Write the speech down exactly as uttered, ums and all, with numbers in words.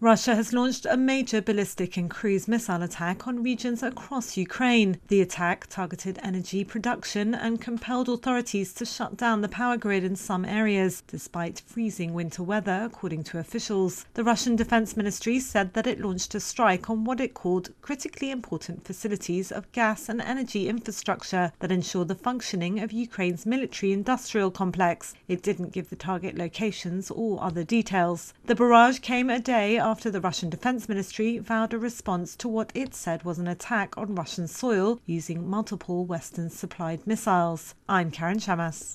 Russia has launched a major ballistic and cruise missile attack on regions across Ukraine. The attack targeted energy production and compelled authorities to shut down the power grid in some areas, despite freezing winter weather, according to officials. The Russian Defense Ministry said that it launched a strike on what it called critically important facilities of gas and energy infrastructure that ensure the functioning of Ukraine's military-industrial complex. It didn't give the target locations or other details. The barrage came a day after the Russian Defense Ministry vowed a response to what it said was an attack on Russian soil using multiple Western-supplied missiles. I'm Karen Shamas.